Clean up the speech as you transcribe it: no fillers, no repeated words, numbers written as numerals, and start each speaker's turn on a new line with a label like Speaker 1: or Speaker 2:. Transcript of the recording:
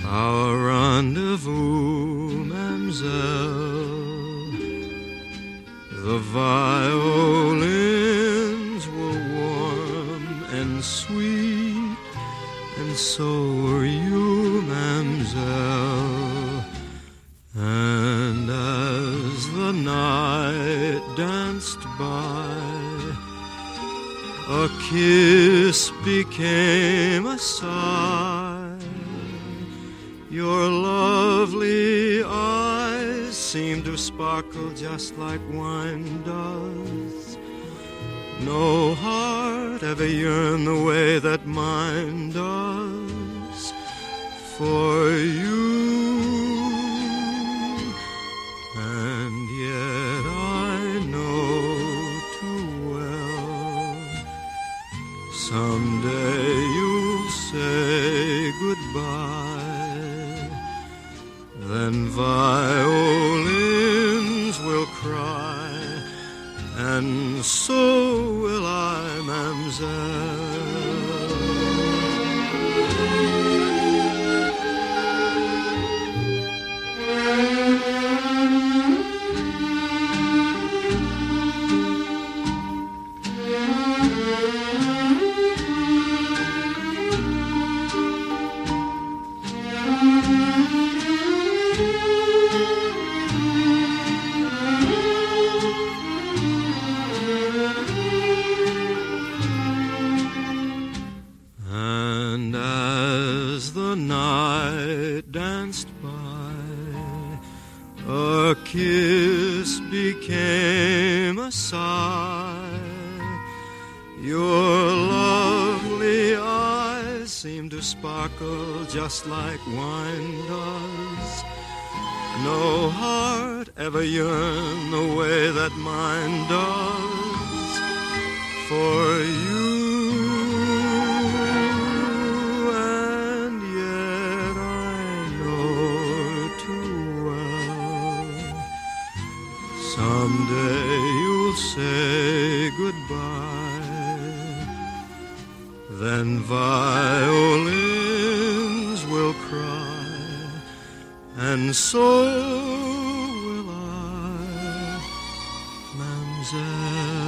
Speaker 1: our rendezvous, mademoiselle. The violins were warm and sweet, and so were you, mademoiselle. And as the night danced by, a kiss became a sigh. Your lovely eyes seemed to sparkle just like wine does. No heart ever yearned the way that mine does for you. And yet I know too well, someday you'll say goodbye. Then violins will cry, and so will I, mademoiselle. And as the night danced by, a kiss became a sigh. Your lovely eyes seemed to sparkle just like wine does. No heart ever yearned the way that mine does for you. And yet I know too well, someday you'll say goodbye. Then violins will cry, and so will I, mademoiselle.